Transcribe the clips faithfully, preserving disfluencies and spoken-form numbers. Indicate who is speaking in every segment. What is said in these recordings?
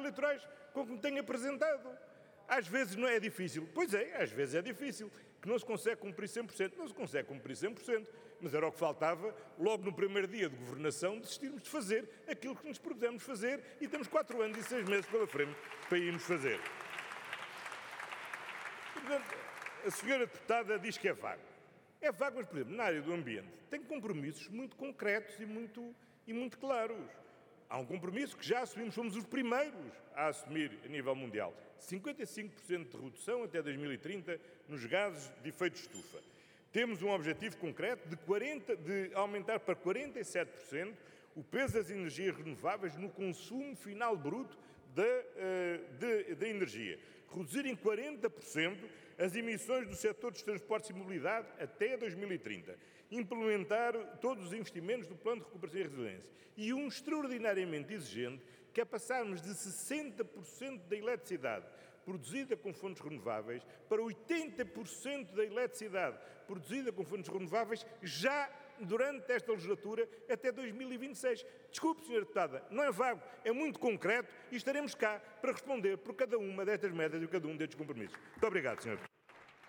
Speaker 1: eleitorais com que me tenho apresentado. Às vezes não é difícil. Pois é, às vezes é difícil, que não se consegue cumprir cem por cento. Não se consegue cumprir cem por cento, mas era o que faltava, logo no primeiro dia de governação, desistirmos de fazer aquilo que nos propusemos fazer e temos quatro anos e seis meses pela frente para irmos fazer. E, portanto, a senhora deputada diz que é vago. É vago, mas, por exemplo, na área do ambiente, tem compromissos muito concretos e muito, e muito claros. Há um compromisso que já assumimos, somos os primeiros a assumir a nível mundial. cinquenta e cinco por cento de redução até dois mil e trinta nos gases de efeito de estufa. Temos um objetivo concreto de, quarenta, de aumentar para quarenta e sete por cento o peso das energias renováveis no consumo final bruto da, de, de energia. Reduzir em quarenta por cento as emissões do setor dos transportes e mobilidade até dois mil e trinta. Implementar todos os investimentos do Plano de Recuperação e Resiliência. E um extraordinariamente exigente, que é passarmos de sessenta por cento da eletricidade produzida com fontes renováveis para oitenta por cento da eletricidade produzida com fontes renováveis já durante esta legislatura até dois mil e vinte e seis. Desculpe, senhora Deputada, não é vago, é muito concreto e estaremos cá para responder por cada uma destas metas e por cada um destes compromissos. Muito obrigado, senhora Deputada.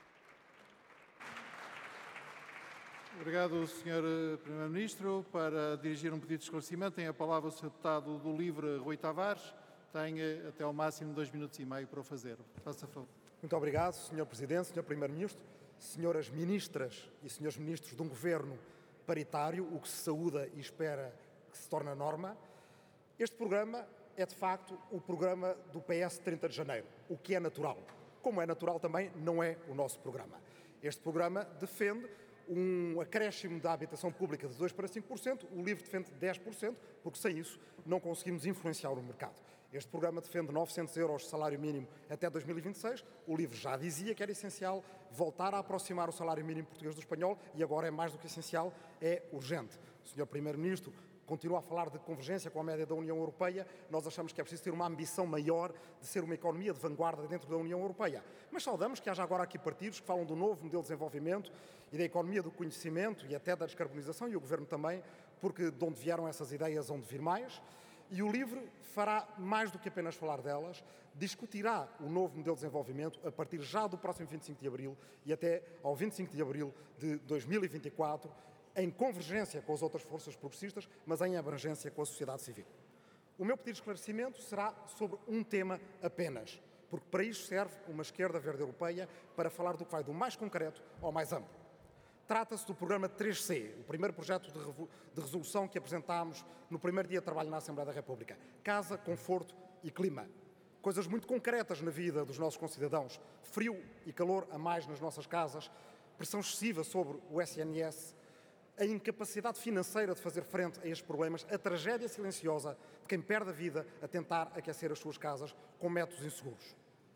Speaker 2: Obrigado, senhor Primeiro-Ministro. Para dirigir um pedido de esclarecimento, tem a palavra o senhor Deputado do Livre, Rui Tavares. Tem até ao máximo dois minutos e meio para o fazer. Faça favor.
Speaker 3: Muito obrigado, senhor Presidente, senhor Primeiro-Ministro, senhoras Ministras e senhores Ministros de um Governo paritário, o que se saúda e espera que se torne a norma. Este programa é, de facto, o programa do P S trinta de janeiro, o que é natural. Como é natural também, não é o nosso programa. Este programa defende um acréscimo da habitação pública de dois por cento para cinco por cento, o LIVRE defende dez por cento, porque sem isso não conseguimos influenciar o mercado. Este programa defende novecentos euros de salário mínimo até dois mil e vinte e seis, o LIVRE já dizia que era essencial voltar a aproximar o salário mínimo português do espanhol e agora é mais do que essencial, é urgente. O senhor Primeiro-Ministro continua a falar de convergência com a média da União Europeia. Nós achamos que é preciso ter uma ambição maior de ser uma economia de vanguarda dentro da União Europeia. Mas saudamos que haja agora aqui partidos que falam do novo modelo de desenvolvimento e da economia do conhecimento e até da descarbonização, e o Governo também, porque de onde vieram essas ideias, onde vir mais. E o LIVRE fará mais do que apenas falar delas, discutirá o novo modelo de desenvolvimento a partir já do próximo vinte e cinco de abril e até ao vinte e cinco de abril de dois mil e vinte e quatro, em convergência com as outras forças progressistas, mas em abrangência com a sociedade civil. O meu pedido de esclarecimento será sobre um tema apenas, porque para isto serve uma esquerda verde europeia para falar do que vai do mais concreto ao mais amplo. Trata-se do programa três C, o primeiro projeto de, de resolução que apresentámos no primeiro dia de trabalho na Assembleia da República. Casa, conforto e clima. Coisas muito concretas na vida dos nossos concidadãos. Frio e calor a mais nas nossas casas, pressão excessiva sobre o S N S, a incapacidade financeira de fazer frente a estes problemas, a tragédia silenciosa de quem perde a vida a tentar aquecer as suas casas com métodos inseguros.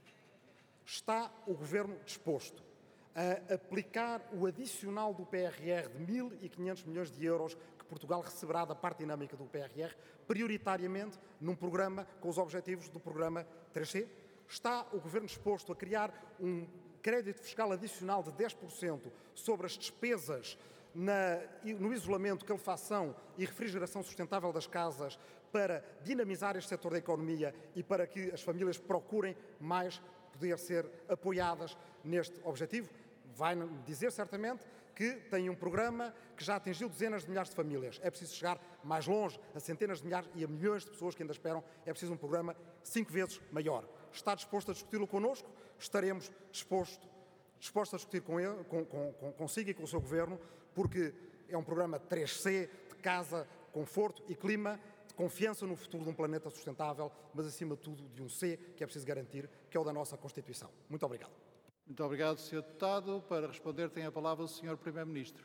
Speaker 3: Está o Governo disposto a aplicar o adicional do P R R de mil e quinhentos milhões de euros que Portugal receberá da parte dinâmica do P R R, prioritariamente num programa com os objetivos do programa três C? Está o Governo disposto a criar um crédito fiscal adicional de dez por cento sobre as despesas Na, no isolamento, calefação e refrigeração sustentável das casas para dinamizar este setor da economia e para que as famílias procurem mais poder ser apoiadas neste objetivo? Vai dizer certamente que tem um programa que já atingiu dezenas de milhares de famílias. É preciso chegar mais longe, a centenas de milhares e a milhões de pessoas que ainda esperam. É preciso um programa cinco vezes maior. Está disposto a discuti-lo connosco? Estaremos dispostos disposto a discutir com ele, com, com, com, consigo e com o seu Governo, porque é um programa três C, de casa, conforto e clima, de confiança no futuro de um planeta sustentável, mas acima de tudo de um C, que é preciso garantir, que é o da nossa Constituição. Muito obrigado.
Speaker 2: Muito obrigado, senhor Deputado. Para responder tem a palavra o senhor Primeiro-Ministro.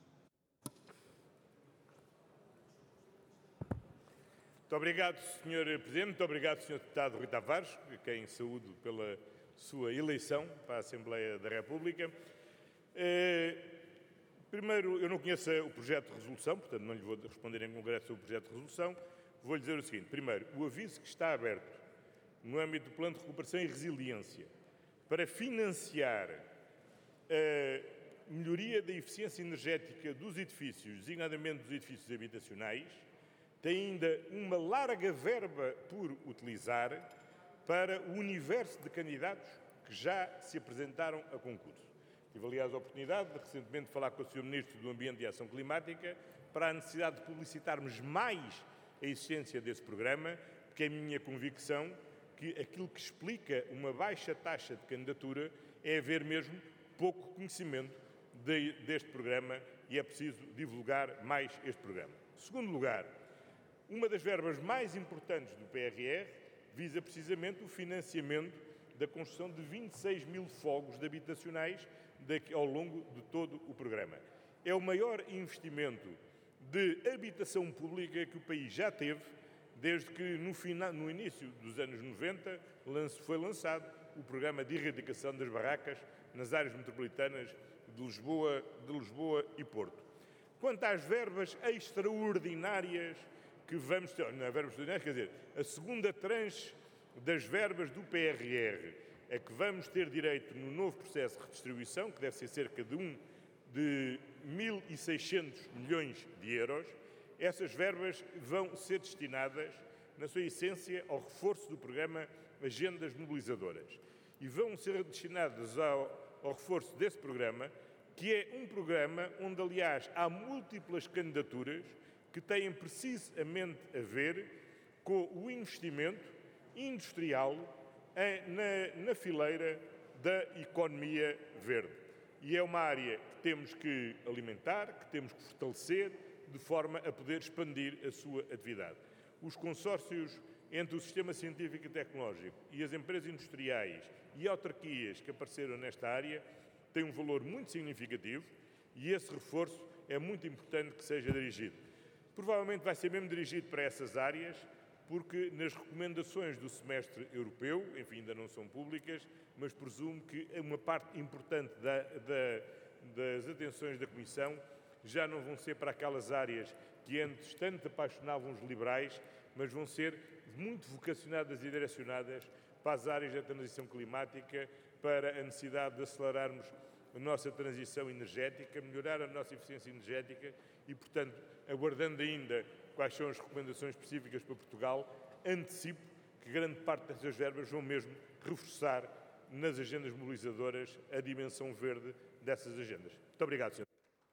Speaker 1: Muito obrigado, senhor Presidente. Muito obrigado, senhor Deputado Rui Tavares, a quem saúdo pela sua eleição para a Assembleia da República. Eh, primeiro, eu não conheço o projeto de resolução, portanto não lhe vou responder em concreto sobre o projeto de resolução. Vou-lhe dizer o seguinte. Primeiro, o aviso que está aberto no âmbito do Plano de Recuperação e Resiliência para financiar a melhoria da eficiência energética dos edifícios, designadamente dos edifícios habitacionais, tem ainda uma larga verba por utilizar para o universo de candidatos que já se apresentaram a concurso. Tive, aliás, a oportunidade de recentemente falar com o senhor Ministro do Ambiente e Ação Climática para a necessidade de publicitarmos mais a existência desse programa, porque é a minha convicção que aquilo que explica uma baixa taxa de candidatura é haver mesmo pouco conhecimento de, deste programa e é preciso divulgar mais este programa. Em segundo lugar, uma das verbas mais importantes do P R R visa precisamente o financiamento da construção de vinte e seis mil fogos habitacionais daqui, ao longo de todo o programa. É o maior investimento de habitação pública que o país já teve, desde que no, final, no início dos anos noventa foi lançado o programa de erradicação das barracas nas áreas metropolitanas de Lisboa, de Lisboa e Porto. Quanto às verbas extraordinárias que vamos ter, não é verbas extraordinárias, quer dizer, a segunda tranche das verbas do P R R é que vamos ter direito no novo processo de redistribuição, que deve ser cerca de um de mil e seiscentos milhões de euros, essas verbas vão ser destinadas, na sua essência, ao reforço do programa Agendas Mobilizadoras. E vão ser destinadas ao, ao reforço desse programa, que é um programa onde, aliás, há múltiplas candidaturas que têm precisamente a ver com o investimento industrial na, na fileira da economia verde. E é uma área que temos que alimentar, que temos que fortalecer, de forma a poder expandir a sua atividade. Os consórcios entre o sistema científico e tecnológico e as empresas industriais e autarquias que apareceram nesta área têm um valor muito significativo e esse reforço é muito importante que seja dirigido. Provavelmente vai ser mesmo dirigido para essas áreas, porque nas recomendações do semestre europeu, enfim, ainda não são públicas, mas presumo que uma parte importante da, da, das atenções da Comissão já não vão ser para aquelas áreas que antes tanto apaixonavam os liberais, mas vão ser muito vocacionadas e direcionadas para as áreas da transição climática, para a necessidade de acelerarmos a nossa transição energética, melhorar a nossa eficiência energética e, portanto, aguardando ainda quais são as recomendações específicas para Portugal, antecipo que grande parte dessas verbas vão mesmo reforçar nas agendas mobilizadoras a dimensão verde dessas agendas. Muito obrigado, senhor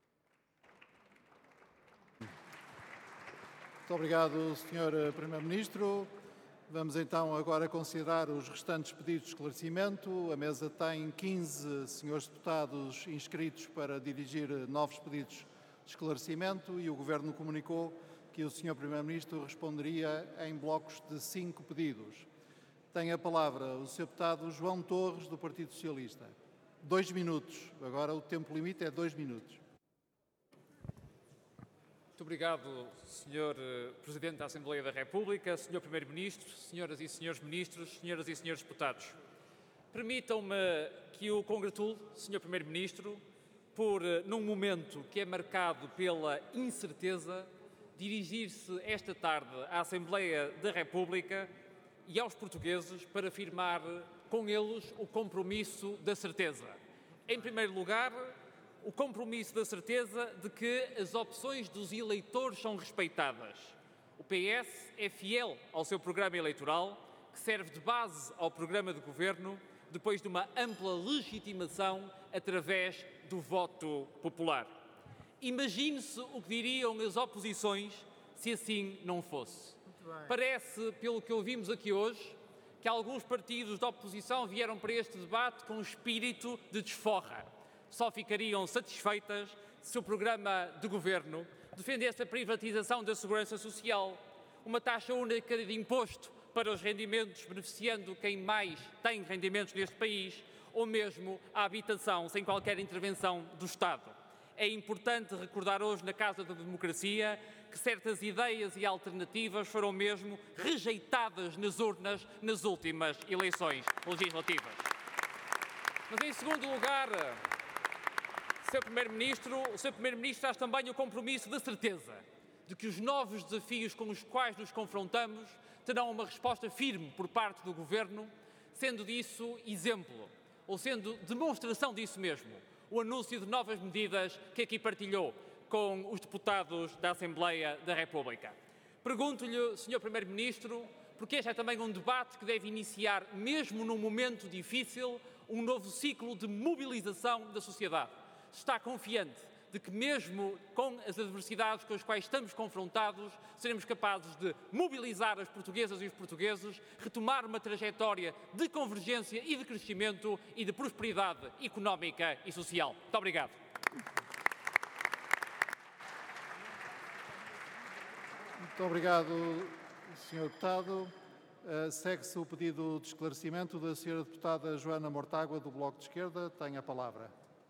Speaker 2: Muito obrigado, senhor Primeiro-Ministro. Vamos então agora considerar os restantes pedidos de esclarecimento. A mesa tem quinze senhores deputados inscritos para dirigir novos pedidos de esclarecimento e o Governo comunicou que o senhor Primeiro-Ministro responderia em blocos de cinco pedidos. Tem a palavra o senhor deputado João Torres, do Partido Socialista. Dois minutos. Agora o tempo limite é dois minutos.
Speaker 4: Muito obrigado, senhor Presidente da Assembleia da República, senhor Primeiro-Ministro, senhoras e senhores Ministros, senhoras e senhores Deputados. Permitam-me que o congratule, senhor Primeiro-Ministro, por, num momento que é marcado pela incerteza, dirigir-se esta tarde à Assembleia da República e aos portugueses para firmar com eles o compromisso da certeza. Em primeiro lugar, o compromisso da certeza de que as opções dos eleitores são respeitadas. O P S é fiel ao seu programa eleitoral, que serve de base ao programa de governo, depois de uma ampla legitimação através do voto popular. Imagine-se o que diriam as oposições se assim não fosse. Parece, pelo que ouvimos aqui hoje, que alguns partidos da oposição vieram para este debate com um espírito de desforra. Só ficariam satisfeitas se o programa de governo defendesse a privatização da segurança social, uma taxa única de imposto para os rendimentos, beneficiando quem mais tem rendimentos neste país, ou mesmo a habitação sem qualquer intervenção do Estado. É importante recordar hoje, na Casa da Democracia, que certas ideias e alternativas foram mesmo rejeitadas nas urnas nas últimas eleições legislativas. Mas, em segundo lugar, senhor Primeiro-Ministro, o senhor Primeiro-Ministro traz também o compromisso da certeza de que os novos desafios com os quais nos confrontamos terão uma resposta firme por parte do Governo, sendo disso exemplo, ou sendo demonstração disso mesmo, o anúncio de novas medidas que aqui partilhou com os deputados da Assembleia da República. Pergunto-lhe, senhor Primeiro-Ministro, porque este é também um debate que deve iniciar, mesmo num momento difícil, um novo ciclo de mobilização da sociedade. Está confiante de que mesmo com as adversidades com as quais estamos confrontados, seremos capazes de mobilizar as portuguesas e os portugueses, retomar uma trajetória de convergência e de crescimento e de prosperidade económica e social. Muito obrigado.
Speaker 2: Muito obrigado, senhor Deputado. Uh, Segue-se o pedido de esclarecimento da senhora Deputada Joana Mortágua, do Bloco de Esquerda. Tem a palavra.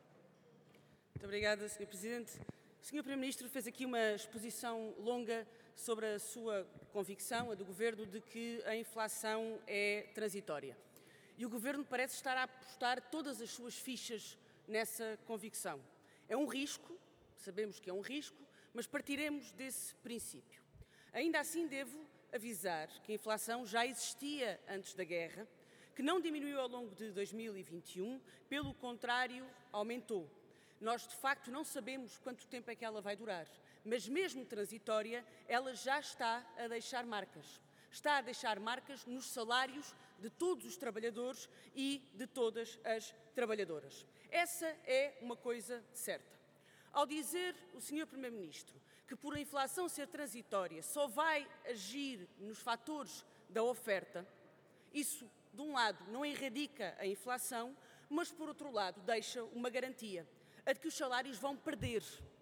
Speaker 5: Muito obrigada, senhor Presidente. O senhor Primeiro-Ministro fez aqui uma exposição longa sobre a sua convicção, a do Governo, de que a inflação é transitória. E o Governo parece estar a apostar todas as suas fichas nessa convicção. É um risco, sabemos que é um risco, mas partiremos desse princípio. Ainda assim, devo avisar que a inflação já existia antes da guerra, que não diminuiu ao longo de dois mil e vinte e um, pelo contrário, aumentou. Nós, de facto, não sabemos quanto tempo é que ela vai durar, mas mesmo transitória, ela já está a deixar marcas. Está a deixar marcas nos salários de todos os trabalhadores e de todas as trabalhadoras. Essa é uma coisa certa. Ao dizer o senhor Primeiro-Ministro que por a inflação ser transitória só vai agir nos fatores da oferta, isso, de um lado, não erradica a inflação, mas, por outro lado, deixa uma garantia, a de que os salários vão perder.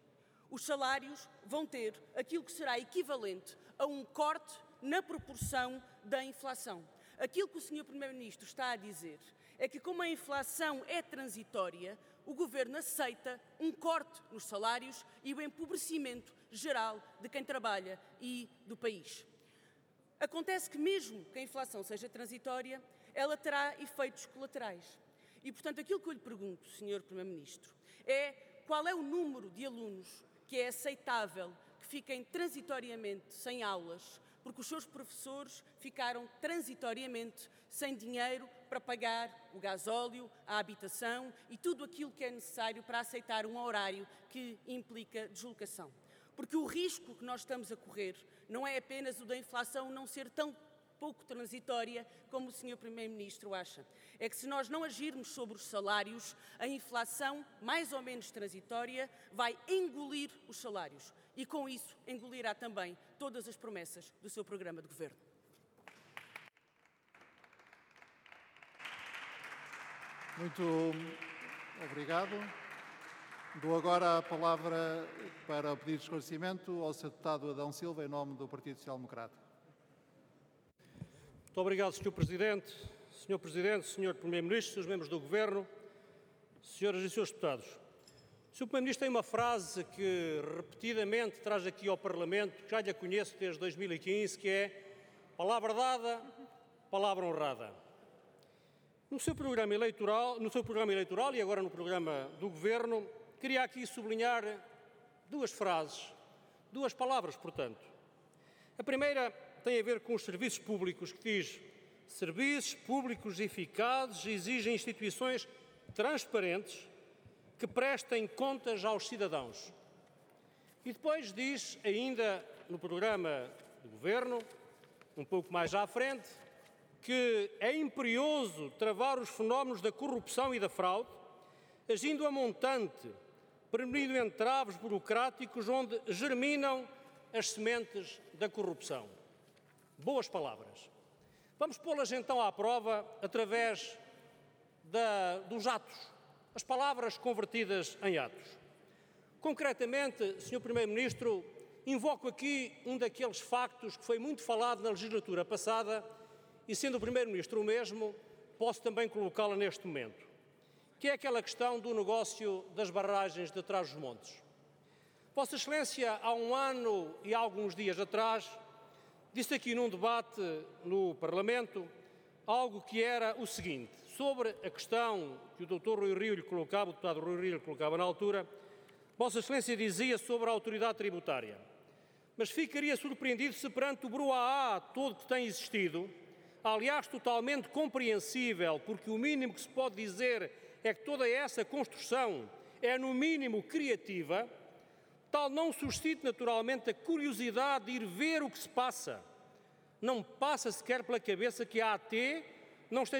Speaker 5: Os salários vão ter aquilo que será equivalente a um corte na proporção da inflação. Aquilo que o senhor Primeiro-Ministro está a dizer é que, como a inflação é transitória, o Governo aceita um corte nos salários e o empobrecimento geral de quem trabalha e do país. Acontece que, mesmo que a inflação seja transitória, ela terá efeitos colaterais. E, portanto, aquilo que eu lhe pergunto, senhor Primeiro-Ministro, é qual é o número de alunos que é aceitável que fiquem transitoriamente sem aulas, porque os seus professores ficaram transitoriamente sem dinheiro para pagar o gasóleo, a habitação e tudo aquilo que é necessário para aceitar um horário que implica deslocação. Porque o risco que nós estamos a correr não é apenas o da inflação não ser tão pouco transitória como o senhor Primeiro-Ministro acha. É que se nós não agirmos sobre os salários, a inflação, mais ou menos transitória, vai engolir os salários. E com isso engolirá também todas as promessas do seu programa de governo.
Speaker 2: Muito obrigado. Dou agora a palavra para o pedido de esclarecimento ao senhor Deputado Adão Silva, em nome do Partido Social Democrata.
Speaker 6: Muito obrigado, senhor Presidente. senhor Presidente, senhor Primeiro-Ministro, senhores membros do Governo, senhoras e senhores deputados. O senhor Primeiro-Ministro tem uma frase que repetidamente traz aqui ao Parlamento, que já lhe conheço desde dois mil e quinze, que é palavra dada, palavra honrada. No seu programa eleitoral, no seu programa eleitoral e agora no programa do Governo, queria aqui sublinhar duas frases, duas palavras, portanto. A primeira tem a ver com os serviços públicos, que diz: serviços públicos eficazes exigem instituições transparentes que prestem contas aos cidadãos. E depois diz, ainda no programa do Governo, um pouco mais à frente, que é imperioso travar os fenómenos da corrupção e da fraude, agindo a montante, prevenindo entraves burocráticos onde germinam as sementes da corrupção. Boas palavras. Vamos pô-las então à prova através da, dos atos, as palavras convertidas em atos. Concretamente, senhor Primeiro-Ministro, invoco aqui um daqueles factos que foi muito falado na legislatura passada e, sendo o Primeiro-Ministro o mesmo, posso também colocá-la neste momento, que é aquela questão do negócio das barragens de Trás-os-Montes. Vossa Excelência, há um ano e há alguns dias atrás, disse aqui num debate no Parlamento algo que era o seguinte: sobre a questão que o doutor Rui Rio lhe colocava, o deputado Rui Rio lhe colocava na altura, Vossa Excelência dizia sobre a autoridade tributária: mas ficaria surpreendido se perante o brouhaha todo que tem existido, aliás totalmente compreensível, porque o mínimo que se pode dizer é que toda essa construção é no mínimo criativa, tal não suscite naturalmente a curiosidade de ir ver o que se passa. não passa sequer pela cabeça que a AT não esteja